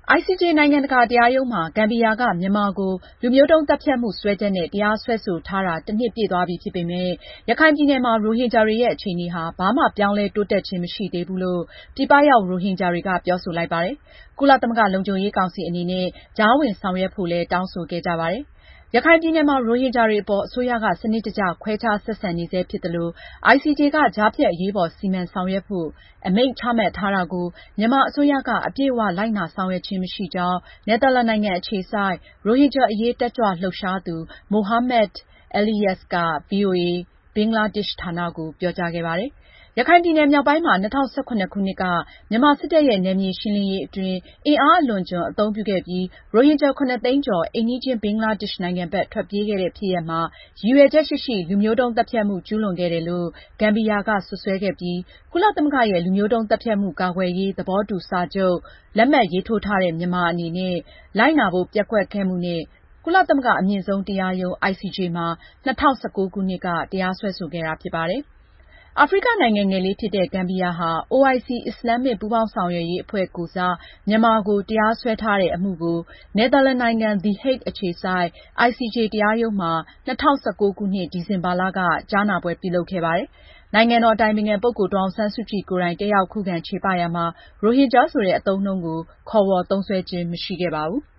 ICJ နိုင်ငံတကာတရားရုံးမှာ ဂမ်ဘီယာက မြန်မာကို လူမျိုးတုန်းသတ်ဖြတ်မှု စွဲချက်နဲ့ တရားစွဲဆိုထားတာ တစ်နှစ်ပြည့်သွားပြီဖြစ်ပေမယ့် ရခိုင်ပြည်နယ်မှာ ရိုဟင်ဂျာတွေရဲ့ အခြေအနေဟာ ဘာမှ ပြောင်းလဲတိုးတက်ခြင်း မရှိသေးဘူးလို့ ပြည်ပရောက် ရိုဟင်ဂျာတွေက ပြောဆိုလိုက်ပါတယ်။ ကုလသမဂ္ဂလုံခြုံရေးကောင်စီအနေနဲ့ ကြားဝင်ဆောင်ရွက်ဖို့လည်း တောင်းဆိုခဲ့ကြပါတယ်။ ရခိုင်ပြည်နယ်မှာ ရိုဟင်ဂျာတွေအပေါ် အစိုးရက စနစ်တကျ ခွဲခြားဆက်ဆံနေဆဲဖြစ်သလို ICJ က ကြားဖြတ်အရေးပေါ် စီမံဆောင်ရွက်ဖို့ အမိန့်ချမှတ်ထားတာကို မြန်မာအစိုးရက အပြည့်အ၀ လိုက်နာဆောင်ရွက်ခြင်း မရှိကြောင်း နယ်သာလန်နိုင်ငံအခြေစိုက် ရိုဟင်ဂျာအရေး တက်ကြွလှုပ်ရှားသူ Mohammed Eleyas က ဗွီအိုအေ ဘင်္ဂလားဒေ့ရှ်ဌာနကို ပြောကြားခဲ့ပါတယ်။ ရခိုင်ပြည်နယ်မြောက်ပိုင်းမှာ ၂၀၁၇ ခုနှစ်က မြန်မာစစ်တပ်ရဲ့ နယ်မြေရှင်းလင်းရေးအတွင်း အင်အားအလွန်အကျွံ အသုံးပြုခဲ့ပြီး ရိုဟင်ဂျာ ၇ သိန်းကျော် အိမ်နီးချင်း ဘင်္ဂလားဒေ့ရှ်နိုင်ငံဘက် ထွက်ပြေးခဲ့တဲ့ ဖြစ်ရပ်မှာ ရည်ရွယ်ချက်ရှိရှိ လူမျိုးတုန်းသတ်ဖြတ်မှု ကျူးလွန်ခဲ့တယ်လို့ ဂမ်ဘီယာက စွပ်စွဲခဲ့ပြီး ကုလသမဂ္ဂရဲ့ လူမျိုးတုန်းသတ်ဖြတ်မှု ကာကွယ်ရေး သဘောတူစာချုပ် လက်မှတ်ရေးထိုးထားတဲ့ မြန်မာအနေနဲ့ လိုက်နာဖို့ ပျက်ကွက်ခဲ့မှုနဲ့ ကုလသမဂ္ဂအမြင့်ဆုံးတရားရုံး ICJ မှာ ၂၀၁၉ ခုနှစ်က တရားစွဲဆိုခဲ့တာဖြစ်ပါတယ်။ အာဖရိကနိုင်ငံငယ်လေးဖြစ်တဲ့ ဂမ်ဘီယာဟာ OIC အစ္စလာမ်မစ် ပူးပေါင်းဆောင်ရွက်ရေးအဖွဲ့ကိုယ်စား မြန်မာကို တရားစွဲထားတဲ့အမှုကို နယ်သာလန်နိုင်ငံ The Hague အခြေစိုက် ICJ တရားရုံးမှာ ၂၀၁၉ ခုနှစ် ဒီဇင်ဘာလက ကြားနာပွဲပြုလုပ်ခဲ့ပါတယ်။ နိုင်ငံတော်အတိုင်ပင်ခံပုဂ္ဂိုလ် ဒေါ်အောင်ဆန်းစုကြည်ကိုယ်တိုင် တက်ရောက်ခုခံချေပရာမှာ ရိုဟင်ဂျာဆိုတဲ့ အသုံးအနှုန်းကို ခေါ်ဝေါ်သုံးစွဲခြင်း မရှိခဲ့ပါဘူး။